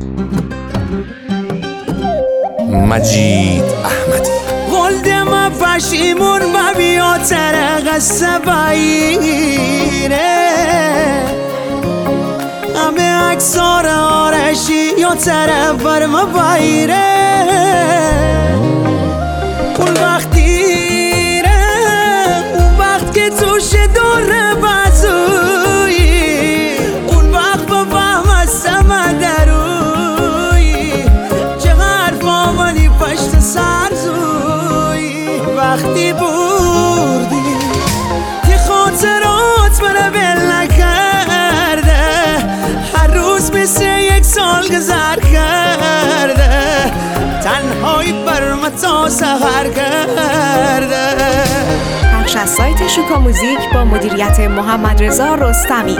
مجید احمدی. قلدم پشیمون و بیا ترق سباییره همه اکسار آرشی یا طرف برما بایره اون وقتیره اون وقت که توش دور بازویی اون وقت با فهم هستم درویی چه حرفا منی پشت سرزویی وقتی بردی که خاطرات منو بل نکرده هر روز مثل یک سال گذر کرده تنهایی بر من تا سحر کرده. پخش از سایت شوکا موزیک با مدیریت محمد رضا رستمی.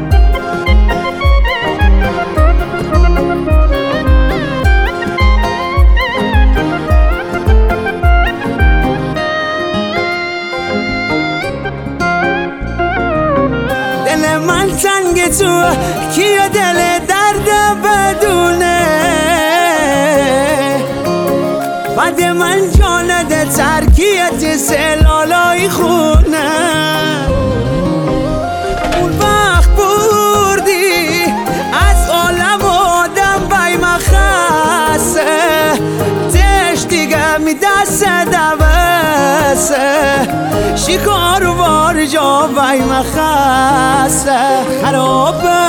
دل من تنگ تو کیا دل درد بدونه بعد من جانده ترکیت سلالای خونه اون وقت بردی از عالم آدم بای مخصه تش دیگه می دست دوسته شکار وار جا بای مخصه خرابه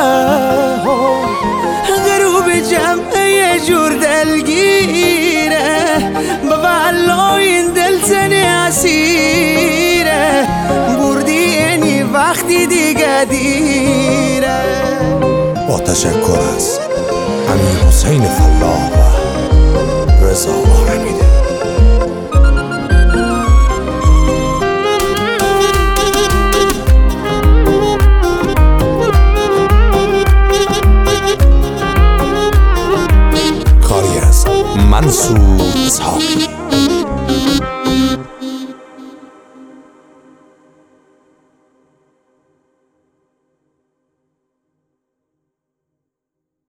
غروب جمعه یه جور دلگیره بابا این دل تنی اسیره بردی اینی وقتی دیگه دیره. با تشکر از امیر حسین فلاح و رضا آرمیده.